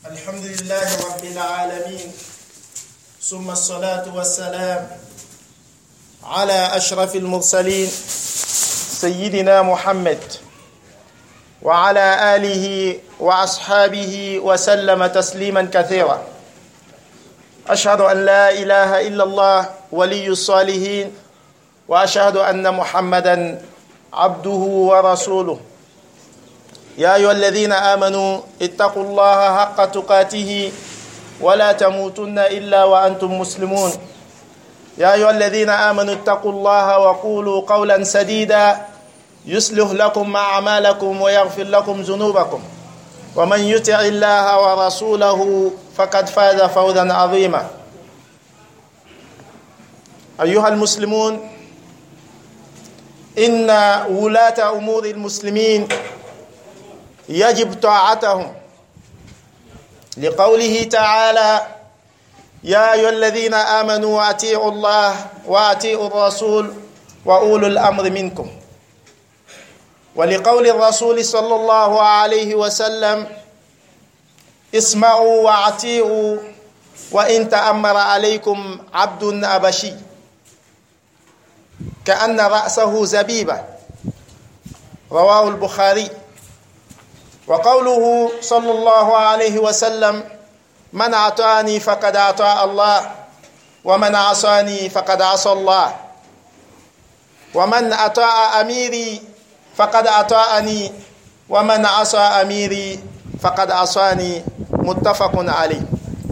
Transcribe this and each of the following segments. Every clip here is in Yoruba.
الحمد لله رب العالمين، ثم الصلاة والسلام على أشرف المرسلين سيدنا محمد وعلى آله وأصحابه وسلم تسليما كثيرا. أشهد أن لا إله إلا الله ولي الصالحين، وأشهد أن محمدا عبده ورسوله. يا أيها الذين آمنوا اتقوا الله حق تقاته ولا تموتن إلا وأنتم مسلمون. يا أيها الذين آمنوا اتقوا الله وقولوا قولا سديدا يصلح لكم أعمالكم ويغفر لكم ذنوبكم، ومن يطع الله ورسوله فقد فاز فوزا عظيما. أيها المسلمون، إن ولاة أمور المسلمين يجب طاعتهم، لقوله تعالى: يا أيها الذين آمنوا أطيعوا الله وأطيعوا الرسول وأولو الأمر منكم. ولقول الرسول صلى الله عليه وسلم: اسمعوا وأطيعوا وإن تأمر عليكم عبد أبشي كأن رأسه زبيبة. رواه البخاري. وقوله صلى الله عليه وسلم: من أطاعني فقد أطاع الله ومن عصاني فقد عصى الله ومن أطاع أميري فقد أطاعني ومن عصى أميري فقد عصاني. متفق عليه.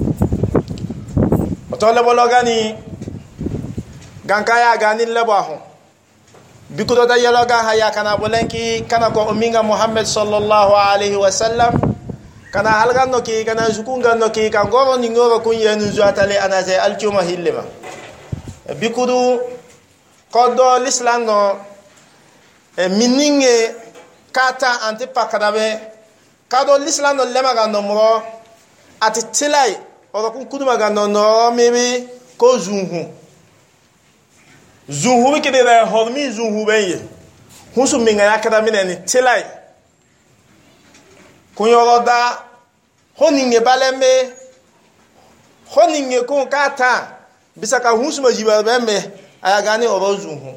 وطلب لغاني غانكايا غاني لباهو بكرة ديالوغا هيا كنا بولنكي كنا كو أمينغا محمد صلى الله عليه وسلم كنا هلغان نوكي كنا زكونغا نوكي كان غورو نيغورو كون ينزو أتالي أنا زي الجوما هيلما بكرة قدو الإسلام نو mininge kata anti pakadabe kado l'islam no lema ga no mo ati tilai o ko kuduma ga no mebe ko zunhu bi kede da hormi zunhu benye husu minga yakada mineni tilai kunyoro da honinge balembe honinge ko kata bisaka husu majiba bembe ayagani o zunhu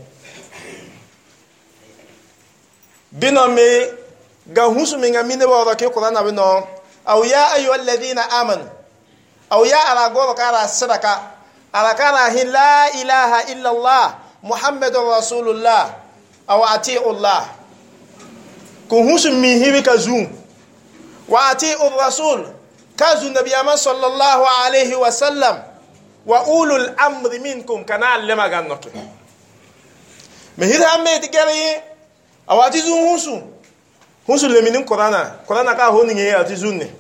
bino me ga husu minga mine ba ke qur'ana bino aw ya ayyuhal ladina amanu aw ya ala go kara sadaka ala kara la ilaha illa allah muhammadur rasulullah aw ati'u allah ku husu mi hibi kazu wa ati'u rasul kazu nabiyama sallallahu alayhi wa sallam wa ulul amri minkum kana lema gannoke me hira me digari awati zun husu leminin qur'ana ka honi nge ati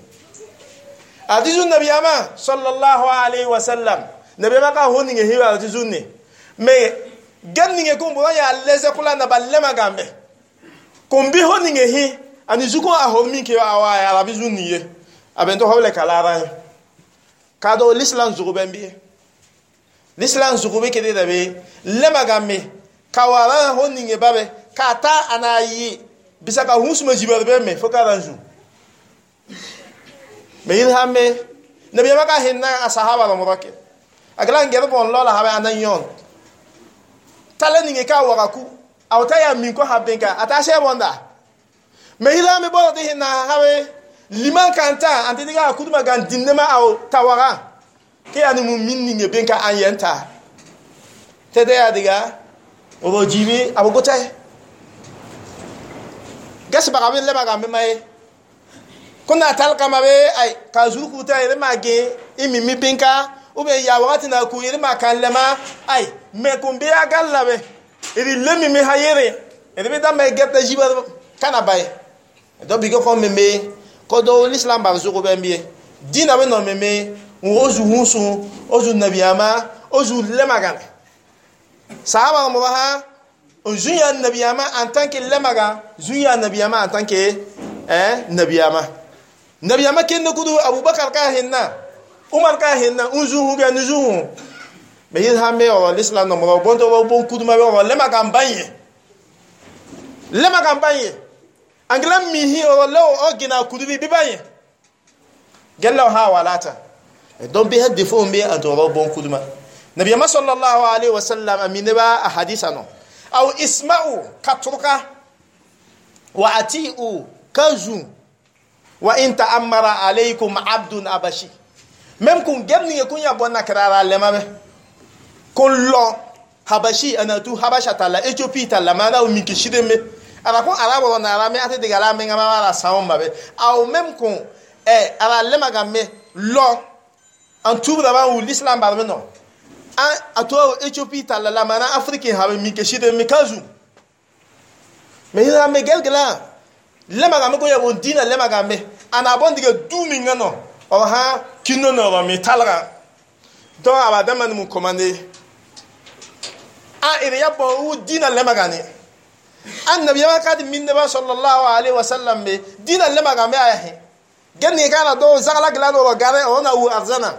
zun nabiyama sallallahu alaihi wasallam nabiyama ka honi nge hiwa ati zunne me ganni nge kumbo ya leze kula na balema gambe kumbi honi nge hi ani zuko a homi ke awa ya rabi zunniye abento hawle kala kado l'islam zugo bembi l'islam zugo be ke de dabe lema gambe kawara honi nge babe kata anayi bisaka hunsuma jibarbe me fokaranju me yirhamme nabi maka hinna asahaba la murake aglan ngere bon lola habe ananyon talani nge ka waraku awtaya min ko habenka atashe bonda me yirhamme bo de hinna habe liman kanta antidiga kuduma gandinema aw tawara ke ani mu minni nge benka anyenta tede adiga obojibi abogotay gas bagabe le bagabe mai kuna talka mabe ay kazuku ta ire mage imimi binka ube ya wakati na ku ire makalema ay me kumbe agallabe ire lemi mi hayere ire be da mai getta jiba kana bay do bigo ko meme ko do l'islam ba zuko bembie dina be no meme ozu husu ozu nabiyama ozu le magana sahaba mo ha zuya nabiyama en tant que lemaga zuya nabiyama en tant que nabiyama ken kudu abubakar ka hinna umar ka hinna unzuhu ga nuzuhu me yirhamme o l'islam no mo bonto bon kudu ma o lemaga mbanye anglam mi hi o lo o gina kudu bi banye gella ha walata don bi hadde fo mbe an to bon kuduma nabi ma sallallahu alaihi wasallam aminaba ahadithano aw isma'u katruka wa atiu kazu wa in ta'ammara alaykum abdun abashi même kun gemni kun ya bonna karara lema be kullo habashi anatu habasha tala ethiopia tala mana o minki shideme ara kun arabo na ara me ate de gala me ngama ara sawo mabe aw même kun ara lema gamme lo en tout d'abord où l'islam barbe non a toi ethiopia tala la mana africain habe minki shideme kazu mais ila me gelgela lema gamme ko ya bon dina lema gamme ana bon diga dumi ngano o ha kino no me talra do abada man mu commandé a ire ya bo dina lema gane annabi ya ka di minne ba sallallahu alaihi wasallam be dina lema game ahe gani kana do zagala gla do gare ona u arzana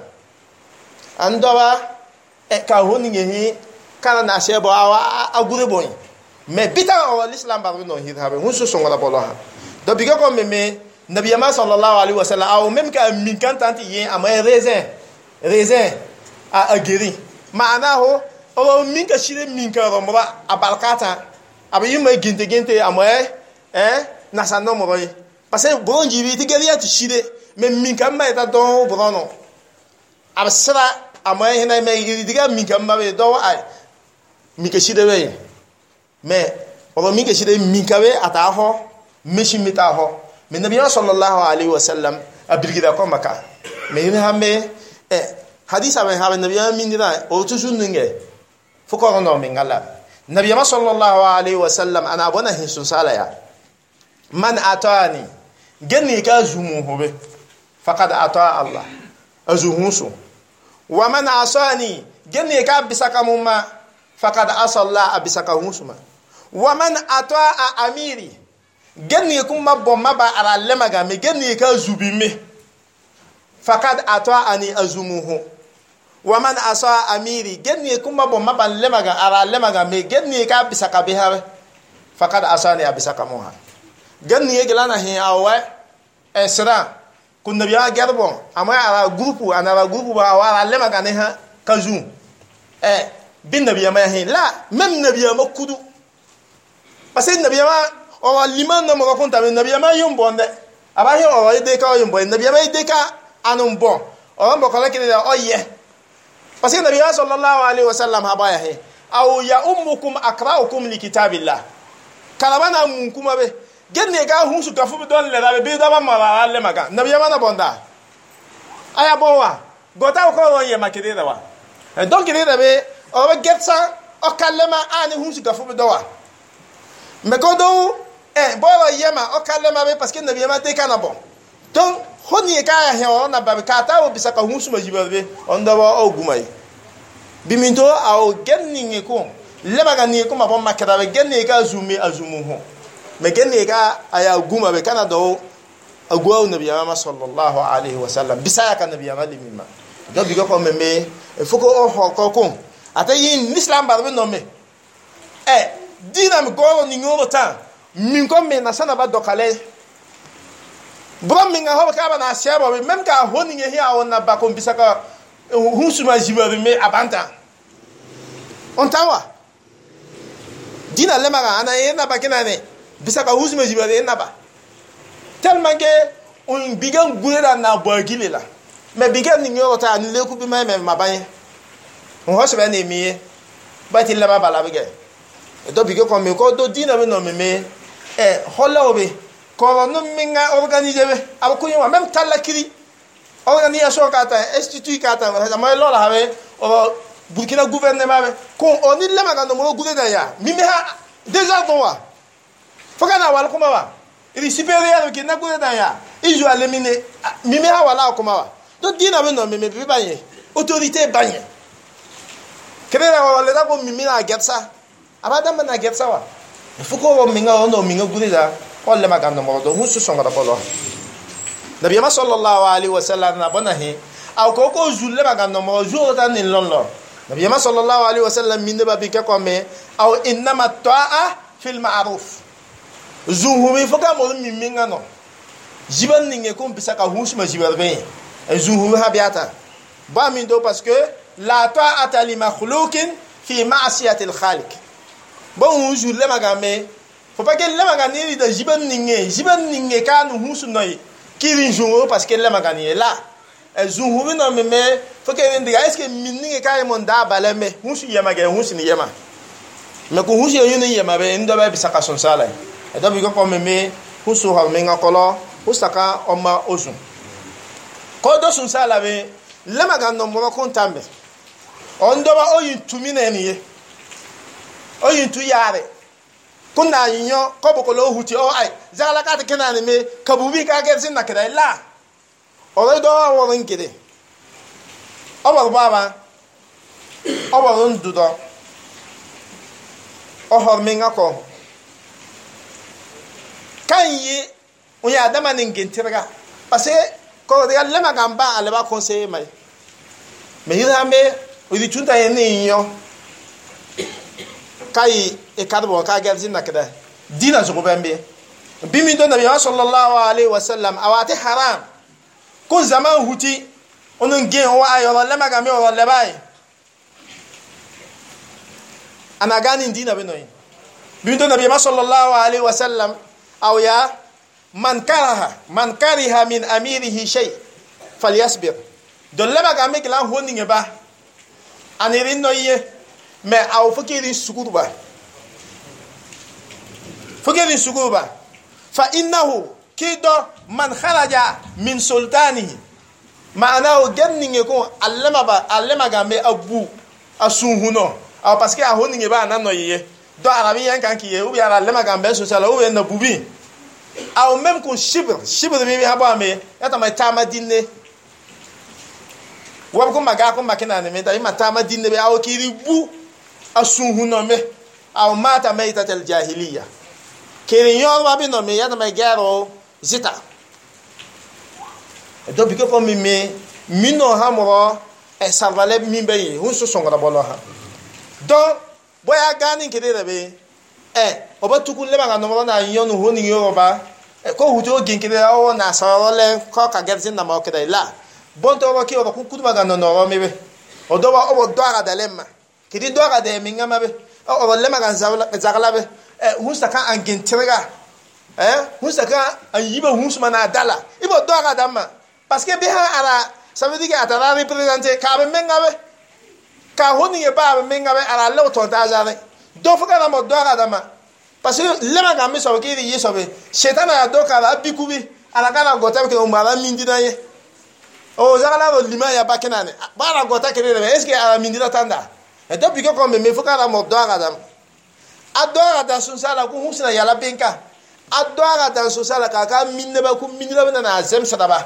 andoba ka honi ngi kana na shebo awa agure boy mais bita o l'islam ba no hidhabe hunsu songola bolo ha do biga ko me nabi ma sallallahu alaihi wasallam aw même ka min kantanti yin amay raisin a agiri maana ho o min ka shire min ka romba abalkata abayi mai ginte amay na sanno mo roy parce que bon jibi ti gari ati shire mais min ka mai ta don brono absra amay hina mai diga min ka mabe do ay min ka shire we mais o min ka shire min ka we ata ho mishimita ho mais nabi sallallahu alaihi wasallam abirgida ko maka mais ni hamme hadisa ben haben nabi minira o tusununge fuko no mingala nabi sallallahu alaihi wasallam ana bona hisun sala ya man atani gani ka zumu hobe faqad ata allah azuhusu wa man asani gani ka bisaka mumma faqad asalla bisaka husuma wa man ata amiri gani kuma bomma ba ara lemaga me gani ka zubime faqad ata ani azumuhu wa man asa amiri gani kuma bomma ba lemaga ara lemaga me gani ka bisaka biha faqad asani abisaka muha gani gelana he awa esra kun nabiya gerbo ama ara grupu anara grupu ba ara lemaga ne ha kazu bin nabiya ma he la même nabiya ma kudu parce que nabiya ma o liman no mo konta be nabiya ma yumbo nde aba he o de ka yumbo nabiya ma de ka anumbo o mbo kala kile o ye parce que nabiya sallallahu alaihi wasallam habaya he aw ya ummukum aqra'ukum li kitabillah kalabana mun kuma be genne ga hunsu gafu don le da be da ba ma le maga nabiya ma na bonda aya bowa gota ko ron ye makide da wa donc ile da be o be getsa o kalema ani hunsu gafu do wa me ko do bowa yema o kalema be parce que nabiya ma de kana bon donc honi ka ya he o na ba ka ta o bisaka hunsu ma jibe on da wa o gumai biminto aw genni ko le maga ni ko ma bon makada be genni ka zumi azumu ho me genni ka aya guma be kana do agwa nabiya ma sallallahu alaihi wasallam bisaya ka nabiya ma limima do bigo ko meme foko o ho ko ata yin islam ba no me dina mi go ni ngoro ta min ko me na sana ba dokale brom mi nga ho ka ba na sheba be mem ka ho ni ngi ha wona ba ko bisaka husuma jiba be me abanta on tawa dina le maga ana yena ba kinane bisaka husuma jiba be na ba tellement que on bigan gurera na boagile la mais bigan ni ngoro ta ni le ku bi me mabaye on ho se be na mi ba ti le ba bala bige do bigo ko me ko do dina me no me holobe ko no minga organiser be ab ko yima même talakiri organisation kata institut kata ma lo la habe o Burkina gouvernement be ko oni le maga no mo gure da ya mi me ha déjà don wa foka na wal kuma wa il supérieur ki na gure da ya il joue à éliminer mi me ha wala kuma wa do dina me no me bi banye autorité banye kebera wala da ko mi na getsa abada mana getsa wa fuko minga no minga gure da ko le maga no mo do husu songa da bolo nabi ma sallallahu alaihi wasallam na bonahi aw ko ko zulle maga no mo jour da ni lonlo nabi ma sallallahu alaihi wasallam min ba bi ka ko me aw inma ta'a fil ma'ruf zuhumi foka mo mi minga no jiban ninge ko bisaka husu ma jibar be zuhuru habiata ba min do parce que la ta'ata li makhluqin fi ma'siyati al-khaliq bon jour le magame faut pas que le magani de jiban ninge ka nu husu noy kirin jour parce que le magani là zuhuru no me faut que ndiga est-ce que minninge ka mon da balame husu yama ga husu ni yama mais ko husu yuni yama be ndo ba bisaka son sala e do bi ko me husu ha me ngakolo husaka oma ozun ko do sun sala be le magano mo ko tambe on do ba oyin tumi na eniye oyin tu yare kuna yinyo ko bokolo huti o ai zala ka te kenani me kabubi ka ge sin na kida la o do wo ngide o ba baba o ba ndu do o hor me ngako kan yi unya adama ningintirga parce que ko de le magamba ale ba conseiller mai me hirambe o di tunta yeni yo kai e kadbo ka gelsin nakada dina zo bambe bimi do nabi sallallahu alaihi wasallam awati haram ko zaman huti onon gen wa ayo le magame o le bai ana gani dina be noy bimi do nabi sallallahu alaihi wasallam aw ya man kariha min amirihi shay falyasbir do le magame kala honinge ba anirin noye mais aw fakirin sukuruba fa innahu kido man kharaja min sultanihi ma'ana ganninge ko allama ga me abu asunhuno aw parce que a honinge ba nan noye do arabiyan kan ki u bi ara allama ga be so sala u en bubi aw même ko shibr mi haba me yata mai tama dinne wab ko maga ko makina ne me da ma tama dinne be aw kiri bu asunhu no me aw mata maitatal jahiliya kiri yon wa bi no me yata mai garo zita do bi ko fo mi no hamro e salvale mi be hun so songa bolo ha do boya gani kiri rebe obatuku le banga no na yonu honi yoba ko hujo ginkire o na sawole ko ka gersin na mokede la bonto ro ki o ku kudu banga no ro mebe odo ba o do ara dalema kidi do ara de minga mabe o le maga zagala be husaka angintrega husaka ayiba husma na dala ibo do ara dama parce que be ha ara ça veut dire que atara représenter ka be menga be ka honi e ba be menga be ara le to ta jare do fuka na mo do ara dama parce que le maga mi so ki ri yeso be shetana ya do kala bikubi ala kana gota ke o mala mindina ye o zagala ro lima ya bakenane bara gota ke re est-ce que ala mindina tanda et depuis que comme me fuka na mo do ara dama adora da sun sala ku husna yala benka adora da sun sala ka minne ba ku minne ba na azem sadaba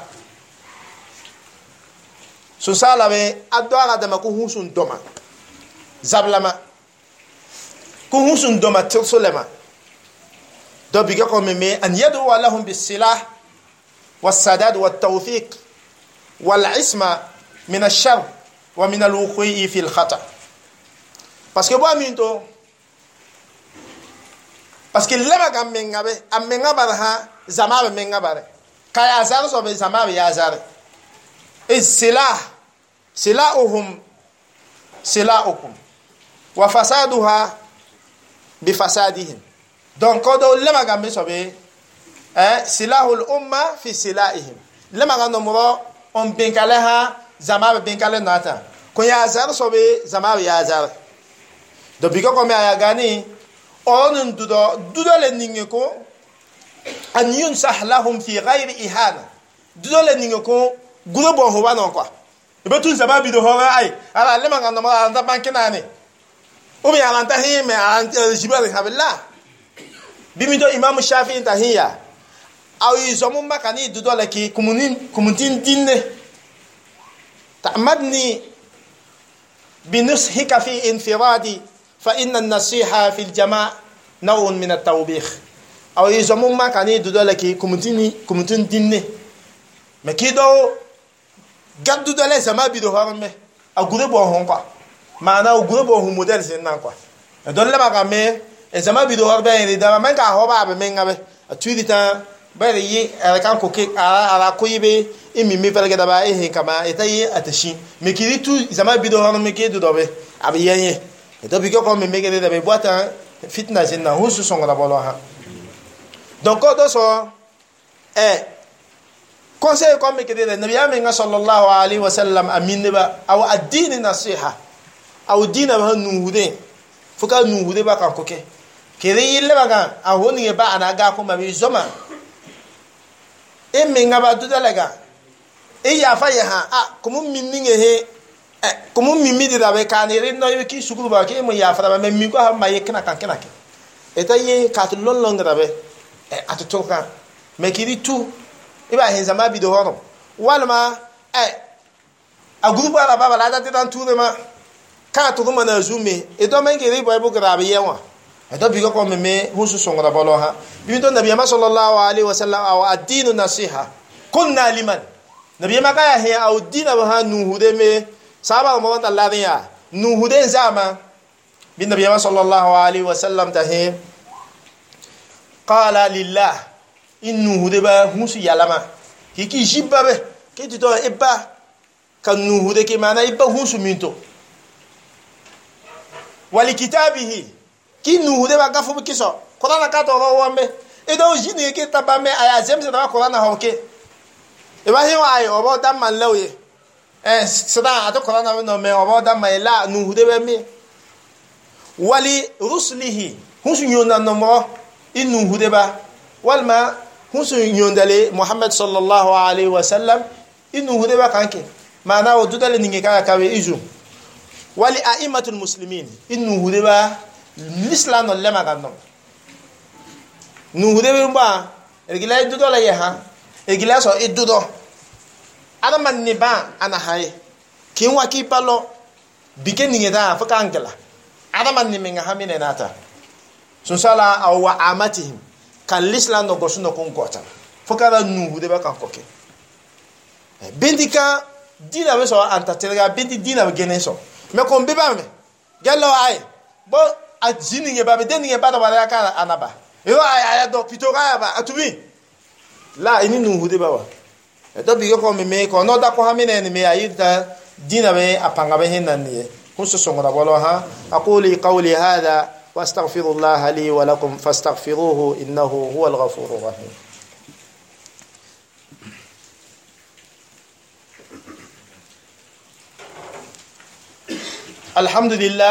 sun sala be adora da ma ku husun doma zablama ku husun doma tilsolema do biga ko me an yadu lahum bis-silah was-sadad wat-tawfiq wal-isma min ash-sharr wa min al-wuqi' fi al-khata parce que bo aminto parce que lema gam mengabe am mengabe ha zamabe mengabe kay azar so be zamabe ya azar silahum silahukum wa fasaduha bi fasadihim donc do lema gam so be silahul umma fi silahihim lema gam no mo on benkale ha zamabe benkale nata ko ya azar so be zamabe ya azar do bigo ko me aya gani on dudo le ninge ko an yunsah lahum fi ghairi ihana dudo le ninge ko gulo bo ho banon kwa be tun sababi do ho ai ala le manga no ma anda bankinani o bi ala tahi me an jibal habilla bimi do imam shafi'i tahiya aw izomu makani dudo le ki kumutin dinne ta'madni binushika fi infiradi فإن النصيحة في الجماع نوع من التوبيخ أو يزمون ما كان يدودو لكي كمتين ديني ما كيدو قد دودو لي زما بيدو هرمي أغربو هونقا معنا أغربو هم موديل سنانقا دون لما كامي زما بيدو هرمي يدام من كا هوبا بمين غبي أتويدي تا bari yi kan ko ke ara ko yibe imi mi falga da ba e kama etayi atashi me kiritu zama bido hono me ke do dobe abiyenye to bi ko me ke da be boata fitna jinna husu songa da bolo ha donc do so conseil comme que de nabi amin sallallahu alaihi wasallam amin ba aw ad-din nasiha aw dina ba nuhude fuka nuhude ba kan koke kere yille ba kan a honi ba ana ga ko mabi zoma e minga ba dudalaga e ya fa ya ha kuma minni he kuma mimmi de da be kan re no ki sukuru ba ke mo ya fa ba mi ko ha maye kana kan kana ke etaye ka to lon da be atutoka mekiri tu iba hin zama bi do hono walma a groupe ala baba la date dans tout ma ka to kuma na zume e do men gere boy bu grabe yewa e do bi ko me husu songo da bolo ha bi to nabi sallallahu alaihi wasallam aw ad-din nasiha kunna liman nabi ma ka ya aw dina ba nuhude me sahaba mo ta Allah ya nuhude zama bi nabi sallallahu alaihi wasallam ta he qala lillah innu hudeba husu yalama kiki jibbabe kiti to ibba kan nuhude ke mana ibba husu minto wali kitabihi ki nuhude ba gafu kiso qur'ana ka to ro wambe e do jini ke tabame aya zemse da qur'ana hoke e ba hiwa ay obo dam man lawye sada ato qur'ana no me obo dam mai la nuhude be me wali rusulihi husu yona no mo innu hudeba walma husu nyondale Muhammad sallallahu alaihi wasallam innu hudeba kanke maana wodudale ninge kaya kawe izu wali a'immatul muslimin innu hudeba l'islam lema ganno nu hudeba mba egila dudole ya ha egila so idudo ada man ni ba ana haye kinwa ki palo bike ninge da afaka angela ada man ni menga hamine nata sun sala aw wa amatihim kan l'islam no gosuno kon kota fokara nuhu de ba kan koke bindika dina be so anta terga bindi dina be gene so me kon be ba me gello ay bo ajini nge ba be deni nge ba da wala ka anaba yo ay do pitoga ba atubi la ini nuhu de ba wa to bi ko me ko no da ko hamine ni me ayita dina be apanga be hinani husu songo da bolo ha aquli qawli hadha واستغفر الله لي ولكم فاستغفروه انه هو الغفور الرحيم الحمد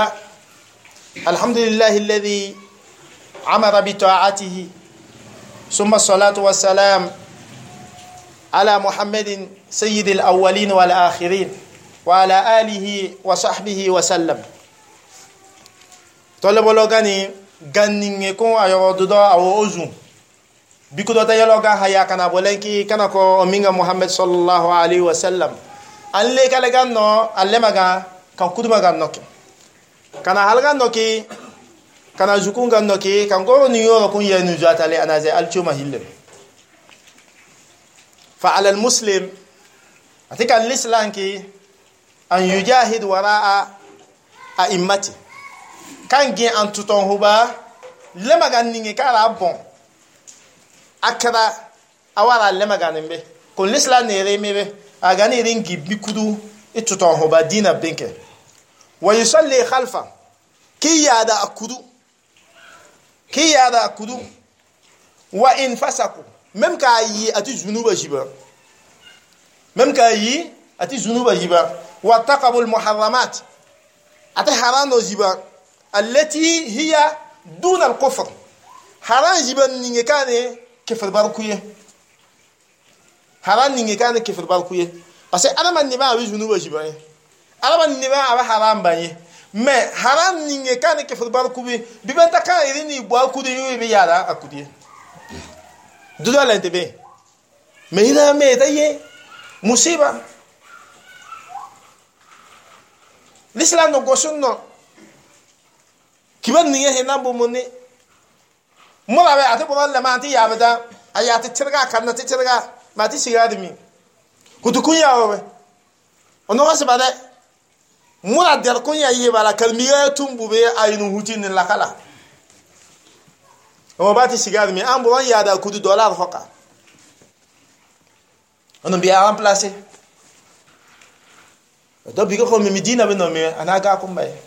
لله الذي امر بطاعته ثم الصلاه والسلام على محمد سيد الاولين والاخرين وعلى اله وصحبه وسلم tole bolo gani ganninge ko ayo dodo awo ozu bikudo ta yaloga haya kana bolenki kana ko minga Muhammad sallallahu alaihi wasallam alle kala ganno alle maga kan kuduma ganno kana halga noki kana zukunga noki kan go ni yo ko yenu jatale anaze alchuma hille fa ala al muslim atika al islam ki an yujahid waraa a'immati kangi antuton huba lema ganninge kala bon akara awara lema ganimbe ko l'islam ne remebe agani ringi bikudu ituton huba dina benke wa yusalli khalfa kiyada akudu wa in fasaku même ka yi ati zunuba jiba wa taqabul muharramat ati harano jiba التي هي دون الكفر حرام جبن نيكانه كفر باركويه حرام نيكانه كفر باركويه parce que alama ni ba wi zunuba jibaye alama ni ba aba haram baye mais haram ningekane kefur barkubi bibenta kan irini bo akudi yo be yara akudi dudo lentebe mais ina me taye musiba l'islam no gosunno kiban niye henambo moni mola be ate bolan le manti yabada ayati tirga kanna tirga mati sigadimi kutukunya obe ono wasbade mola der kunya yebala kalmiya tumbube ayinu hutin lakala o bati sigadimi ambo wan yada kudu dollar hoka on bien remplacer do bi ko mi dina be no me anaga ko mbay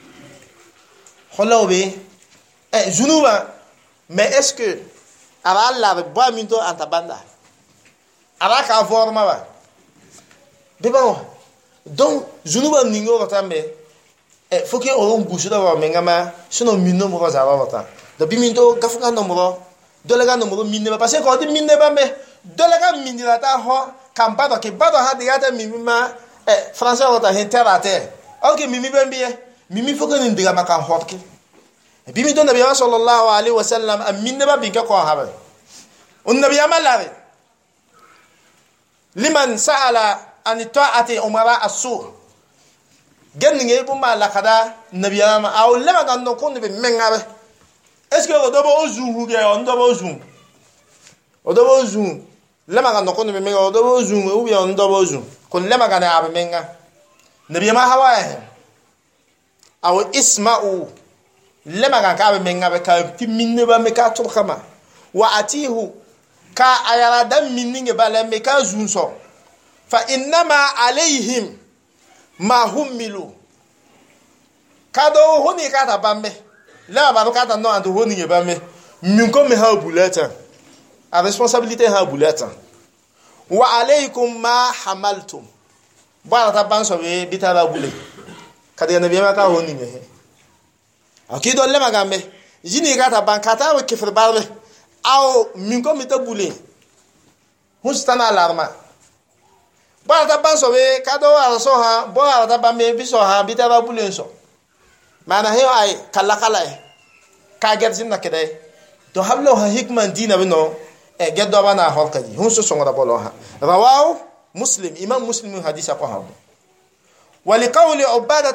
kholobe zunuba mais est-ce que ara la ba minto antabanda ara ka forma ba be ba donc zunuba ningo tambe faut que on bouge d'abord mais ngama sinon minno mo za ba ta do bi minto gafuka no mo do lega no mo minne ba parce que ko di minne ba me do lega minne la ta ho kamba do ke ba do ha de ya mimima français on ta terre ok mimi ben bien mimi faut que ni diga makan hotke bi mi don nabi sallallahu alaihi wasallam minne ba bi ka ko ha ba on nabi amala liman sa'ala an ta'ati umara as-su genni nge bu ma la kada nabi ama aw lema gan no ko ni be menga ba est ce que o do bo ozu hu ge on do bo ozu lema gan no ko ni be menga o do bo ozu u bi on do bo ozu kon lema gan abe menga nabi ma hawa aw isma'u lema gan ka abe menga be ka ti minne ba me ka to kama wa atihu ka ayara dan minninge bala me ka zunso fa innama alaihim ma humilu kado honi ka ta bambe la ba ka ta no anto honi nge bambe min ko me ha bulata a responsabilité ha bulata wa alaikum ma hamaltum ba ta ban so be bitara bule kada nabi ma ka honi nge akido le magambe jini ka ta ban ka ta we kifir barbe aw min ko mi ta bule hustana alarma ba ta ban so be kado wa so ha bo ta ban me bi so ha bi ta ba bule so mana he ay kala ka gersin na kede to hablo ha hikman dina bino geddo bana holkaji hunso so ngada bolo ha rawahu muslim imam muslim hadisa ko ha wa li qawli ubadah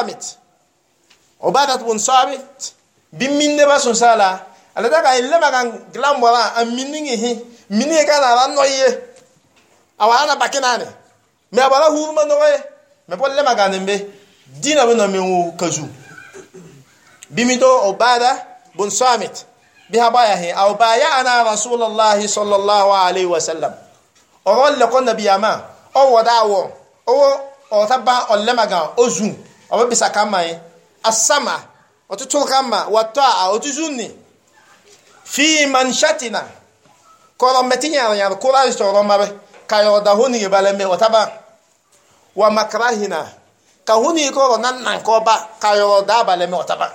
ibn samit biminne ba son sala ala daga ille magan glambora aminni hi minni kana ran noye awana bakinane me abala hurma noye me bolle magan mbe dina bino me wu kazu bimito ubadah ibn samit biha baya hi aw baya ana rasulullah sallallahu alaihi wasallam o wala ko nabiyama o wadawo o tabba o lemagan ozu o bisa kamai asama o tutul kama wa ta'a o tuzuni fi manshatina ko metinya ya ko la sto ro mabe kayo da honi ge balembe o taba wa makrahina ka honi ko nan ko ba kayo da balembe o taba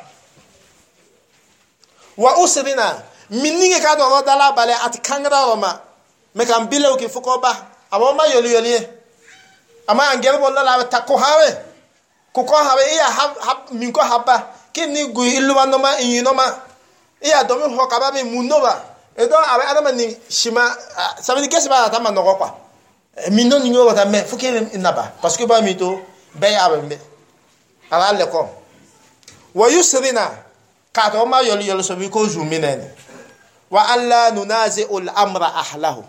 wa usrina minninge ka do dala bale at kangra roma me kan bilew ki fuko ba abo ma yoli ama angel bolla la ta ko hawe iya hab min ko habba kini gu ilwa no ma yino ma iya do mi ho ka ba mi munno ba e do abe adama ni shima sabi kesi ba ta man no ko kwa minno ni ngo ta me fuke inaba parce que ba mi to be ya ba me ala le ko wa yusrina ka to ma yoli so bi ko zuminen wa alla nunazi'ul amra ahlahu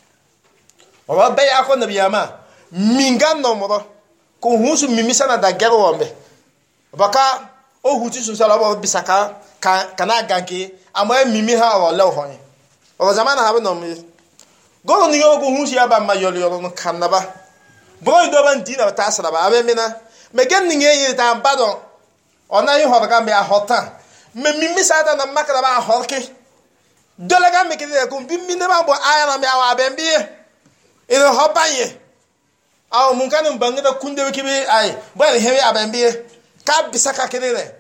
wa be ya ko nabiyama minga nomoro ko hunsu mimisana da gero wambe baka o huti sun sala bo bisaka kana ganke ama mimi ha wa law hoye o zamana ha no mi go ni go hunsu ya ba ma yolo no kanaba boy do ban dina ta sala ba abe mina me gen ni ngi ta badon ona yi ho ga me a hotan me mimi sa ta na makara ba horke dolaga me kide ko bimmi ne ba bo ayana me awa be mbiye ino hobanye aw mun kan bangida kunde kibe ay bari hewe abambiye ka bisaka kedere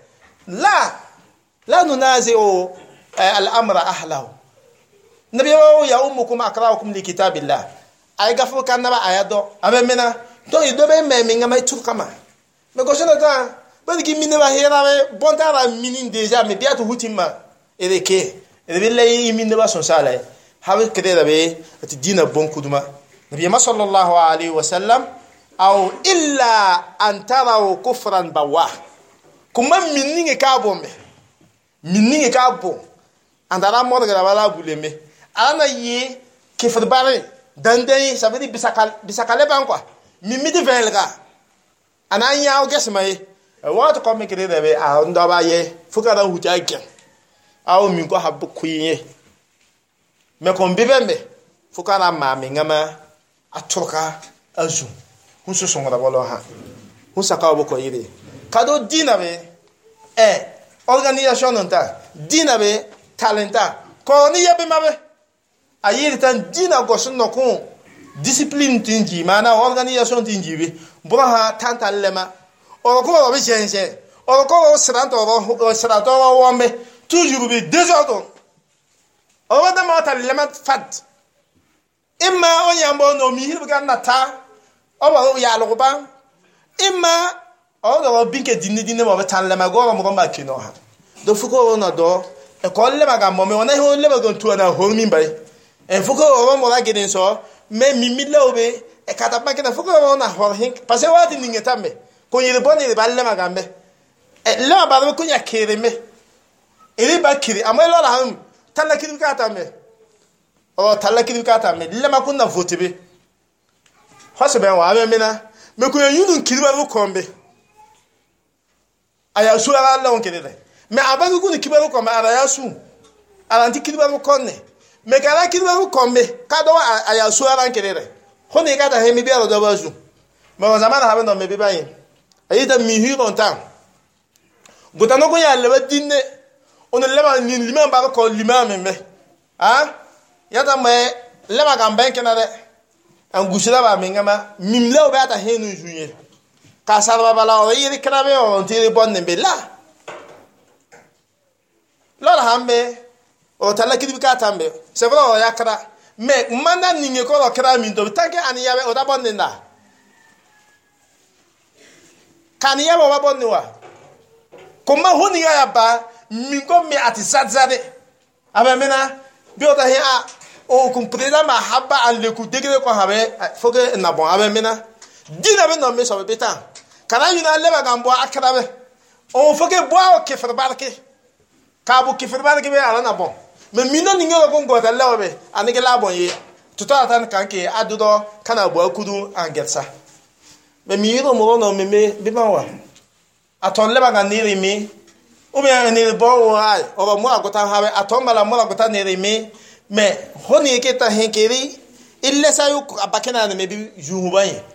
la nunazi'u al-amra ahlahu nabiyo ya ummukum akra'ukum li kitabillah ay gafu kanaba ayado abemena to idobe me minga mai tukama me gosona ta bari ki minne ba hera be bontara minin deja me biatu hutima edeke billahi minne ba son sala hawe kedere be ati dina bon kuduma nabi sallallahu alaihi wasallam aw illa an taraw kufran bawah kuma minninge ka bombe minninge ka bo andara modga wala buleme ana yi kifr bare dandai sabidi bisakale ban kwa mimidi velga ana yaw gesmay wato ko me kede be a ndaba ye fukara hutake aw min ko habbu kuye me ko bibembe fukara ma me ngama atoka azu hunsu songra bolo ha hunsa ka bo ko yire kado dinabe organisation nta dinabe talenta ko ni yabe mabe ayiri tan dina go sunno ko discipline tinji mana organisation tinji bi bura ha tantal lema o ko be jenje o ko sranto wombe toujours bi désordre o wada ma tal lema fat imma on yambo no mi hirbu kan nata o ba ya lo ba imma o do binke dinne mo be tan lema go mo ma kino ha do fuko na do e ko le ba ga mo me ona ho le ba go tu na ho mi bai e fuko o mo la gidin so me mi mi lo be e kata pa kina fuko o na ho hin parce wa di ninge tambe ko yiri boni le ba le ma gambe e le ba ba ko nya kire me iri ba kiri amma lo la ham tan la kiri ka tambe o tan la kiri ka tambe le ma kunna vote be hosse ben wa me na me ko yunu kiri ba ko kombe aya su ala la on kire me abagu ko ni kibaro ko ma ara ya su ala nti kiri ba ko ne me kala kiri ba ko kombe ka do aya su ala kire honi ka da he mi bi aro do ba su me o zamana ha be no me bi bayin ayi da mi hi on tan gutano ko ya le ba dinne on le ba ni liman ba ko liman me ya ta me le ba gamben kenare an gusira ba me ngama mimle o ba ta henu juye ka sarba bala o yiri krabe o tiri bonne be la lola hambe o talaki bi ka tambe c'est vrai o yakra mais manda ninge ko kra min do tanke ani yabe o da bonne nda kan yabe o ba bonne wa kuma honi ya ba min ko me ati sadzade abe mena bi o ta he a o kum preda ma haba an le ku degre ko habe foge na bon abe mena dina be no me so be tan kana yuna le ba gambo akra be o foge bo o ke fer barke kabu kifir barke be ala na bon me mino ninge ko ngo ta lawe anike la bon ye tuta tan kanke adudo kana bo akudu angetsa me miro mo no me be mawa aton le ba ganiri mi o be ni bo wa o mo agota hawe aton mala mo agota ni mi me honi ke ta henkeri ille sayu abakena ne me bi juhu baye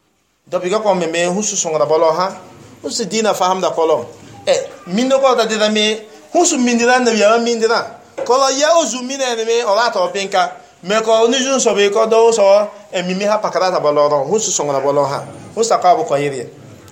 do bi ko me husu songa bolo ha husu dina faham da kolo minno ko ta de me husu mindira na biya mindira ko ya ozu minene me o la to pinka me ko ni jun so be ko do so mimi ha pakarata baloro husu songa bolo ha husu qabu ko yiri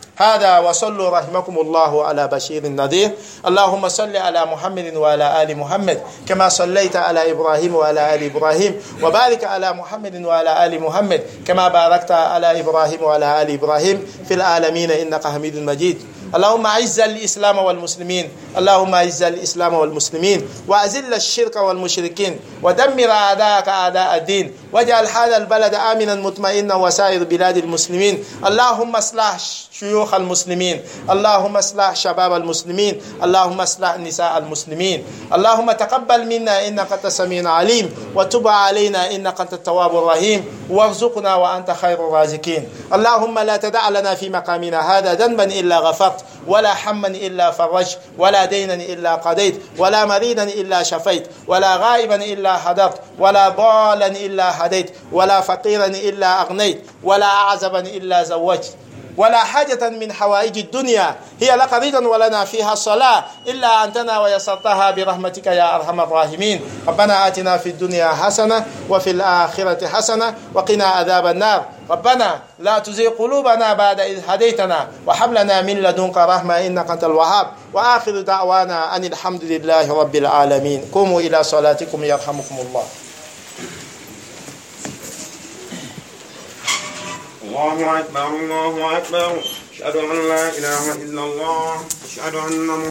هذا وصلوا رحمكم الله على بشير النذير اللهم صل على محمد وعلى آل محمد كما صليت على إبراهيم وعلى آل إبراهيم وبارك على محمد وعلى آل محمد كما باركت على إبراهيم وعلى آل إبراهيم في العالمين إنك حميد مجيد اللهم أعز الإسلام والمسلمين اللهم أعز الإسلام والمسلمين وأذل الشرك والمشركين ودمر أعداءك أعداء الدين واجعل هذا البلد آمنا مطمئنا وسائر بلاد المسلمين اللهم اصلح شيوخ المسلمين اللهم اصلح شباب المسلمين اللهم اصلح نساء المسلمين اللهم تقبل منا إنك أنت السميع العليم وتب علينا إنك أنت التواب الرحيم وارزقنا وأنت خير الرازقين اللهم لا تدع لنا في مقامنا هذا ذنبا إلا غفرت ولا حما إلا فرجت ولا دينا إلا قضيت ولا مريضا إلا شفيت ولا غائبا إلا حضرت ولا ضالا إلا هديت ولا فقيرا إلا أغنيت ولا أعزبا إلا زوجت ولا حاجة من حوائج الدنيا هي لك رضا ولنا فيها الصلاة إلا أنتنا ويسرتها برحمتك يا أرحم الراحمين ربنا آتنا في الدنيا حسنة وفي الآخرة حسنة وقنا عذاب النار ربنا لا تزغ قلوبنا بعد إذ هديتنا وهب لنا من لدنك رحمة إنك أنت الوهاب وآخر دعوانا أن الحمد لله رب العالمين قوموا إلى صلاتكم يرحمكم الله. الله أكبر الله أكبر أشهد أن لا إله إلا الله أشهد أن